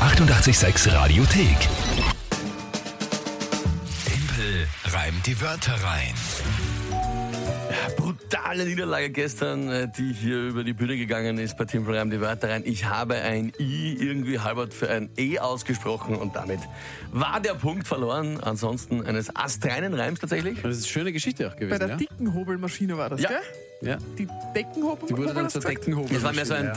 886 Radiothek. Tempel reimt die Wörter rein. Brutale Niederlage gestern, die hier über die Bühne gegangen ist bei Tempel reimt die Wörter rein. Ich habe ein I irgendwie halbert für ein E ausgesprochen und damit war der Punkt verloren. Ansonsten eines astreinen Reims tatsächlich. Das ist eine schöne Geschichte auch gewesen. Bei der dicken Hobelmaschine war das, Ja. gell? Ja. Die Deckenhobel. Die wurde dann zur Deckenhobel. Das war mehr so ein...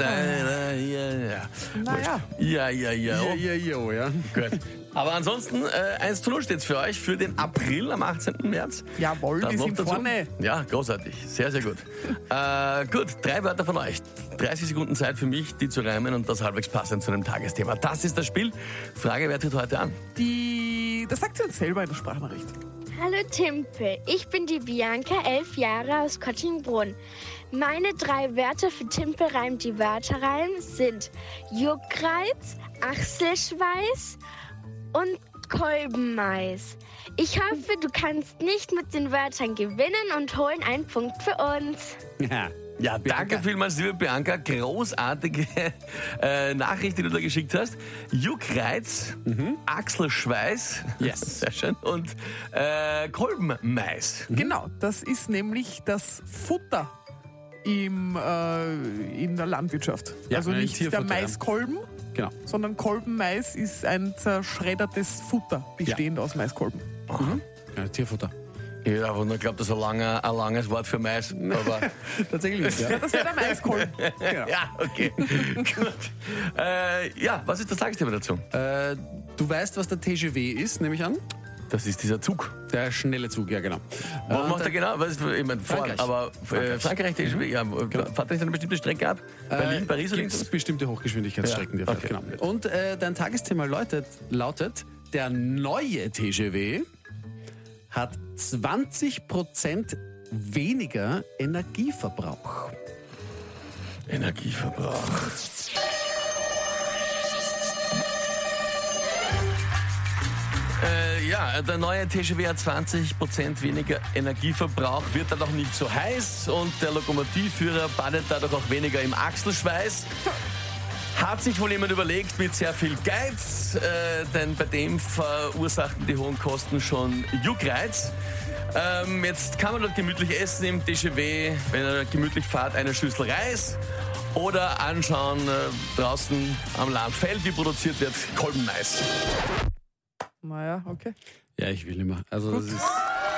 Naja. Ja. Gut. Aber ansonsten 1:0 steht's für euch für den April am 18. März. Jawohl, Das wir noch sind dazu? vorne. Ja, großartig. Sehr, sehr gut. Gut, 3 Wörter von euch. 30 Sekunden Zeit für mich, die zu reimen und das halbwegs passend zu einem Tagesthema. Das ist das Spiel. Frage, wer tritt heute an? Das sagt sie uns selber in der Sprachnachricht. Hallo Timpel, ich bin die Bianca, 11 Jahre aus Kottingbrunn. Meine 3 Wörter für Timpel reimt die Wörter rein sind Juckreiz, Achselschweiß und Kolbenmais. Ich hoffe, du kannst nicht mit den Wörtern gewinnen und holen einen Punkt für uns. Ja, danke vielmals, liebe Bianca. Großartige Nachricht, die du da geschickt hast. Juckreiz, Achselschweiß, Yes. sehr schön, und Kolbenmais. Genau, das ist nämlich das Futter in der Landwirtschaft. Ja, also ein nicht der Tierfutter, ja. Maiskolben, Genau. sondern Kolbenmais ist ein zerschreddertes Futter, bestehend aus Maiskolben. Ja, Tierfutter. Ja, aber ich glaube, das ist ein langes Wort für Mais. Aber Tatsächlich, ja. Das wäre der Maiskolben. ja, okay. Gut. Ja, was ist das Tagesthema dazu? Du weißt, was der TGV ist, nehme ich an? Das ist dieser Zug. Der schnelle Zug, ja genau. Was macht er genau? Was ist, ich meine, Frankreich. aber Frankreich, TGV, ja, fährt er eine bestimmte Strecke ab? Berlin, Paris oder Gibt's irgendwas? bestimmte Hochgeschwindigkeitsstrecken, die er fährt, okay. genau. Und dein Tagesthema lautet, der neue TGV hat 20% weniger Energieverbrauch. Energieverbrauch. Ja, der neue TGV hat 20% weniger Energieverbrauch, wird dadurch nicht so heiß und der Lokomotivführer badet dadurch auch weniger im Achselschweiß. Hat sich wohl jemand überlegt mit sehr viel Geiz, denn bei dem verursachten die hohen Kosten schon Juckreiz. Jetzt kann man dort gemütlich essen im TGV, wenn er gemütlich fährt, eine Schüssel Reis oder anschauen draußen am Landfeld, wie produziert wird, Kolbenmais. Naja, okay. Ja, ich will immer. Also das ist zu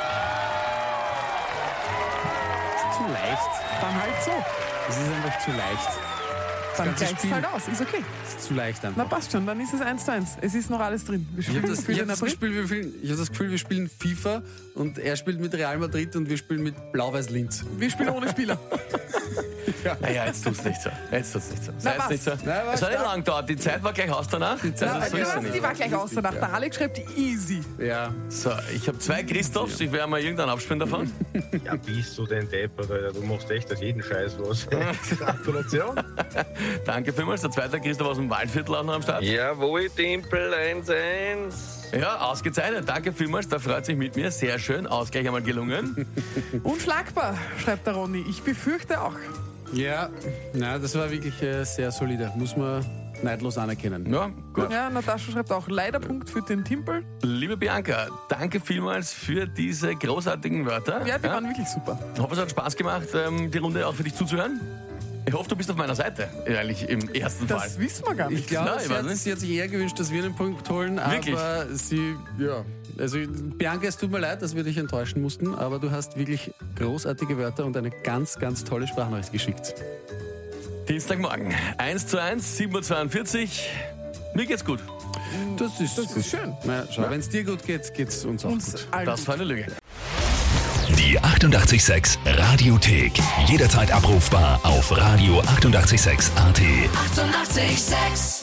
leicht. Dann halt so. Das ist einfach zu leicht. Dann ganze gleichst Spiel. halt aus. Ist okay. Das ist zu leicht Na einfach. passt schon, dann ist es 1:1. Es ist noch alles drin. Wir Ich habe das, spielen hab das, Gefühl, wir spielen FIFA und er spielt mit Real Madrid und wir spielen mit Blau-Weiß-Linz. Wir spielen ohne Spieler. Naja, jetzt tut's nicht so. Sei jetzt was? nicht so. Na, was Es hat nicht da? lang gedauert. Die Zeit war gleich aus danach. Zeit Also, war so gleich ist es aus. nicht. Die war gleich aus danach. Der Alex schreibt easy. Ja. So, ich habe 2 Christophs. Ich werde mal irgendwann abspielen davon. Ja, bist du denn deppert, Alter? Du machst echt aus jedem Scheiß was. Gratulation. Danke vielmals. Der zweite Christoph aus dem Waldviertel auch noch am Start. Jawohl, Tempel 1-1. Ja, ausgezeichnet. Danke vielmals. Da freut sich mit mir. Sehr schön. Ausgleich einmal gelungen. Unschlagbar, schreibt der Ronny. Ich befürchte auch. Ja, na, das war wirklich sehr solide. Muss man neidlos anerkennen. Ja, gut. Ja, Natascha schreibt auch leider Punkt für den Timpel. Liebe Bianca, danke vielmals für diese großartigen Wörter. Ja, die waren wirklich super. Ich hoffe, es hat Spaß gemacht, die Runde auch für dich zuzuhören. Ich hoffe, du bist auf meiner Seite, eigentlich im ersten Fall. Das wissen wir gar nicht. Ich glaube, Nein, ich weiß nicht. sie hat sich eher gewünscht, dass wir einen Punkt holen, Wirklich? aber also Bianca, es tut mir leid, dass wir dich enttäuschen mussten, aber du hast wirklich großartige Wörter und eine ganz, ganz tolle Sprachnachricht geschickt. Dienstagmorgen, 1:1, 7:42 Uhr. Mir geht's gut. Das ist schön. Na, schau, wenn es dir gut geht, geht's uns auch Uns gut. allen Das gut. war eine Lüge. Die 886 Radiothek. Jederzeit abrufbar auf radio886.at. 886! 886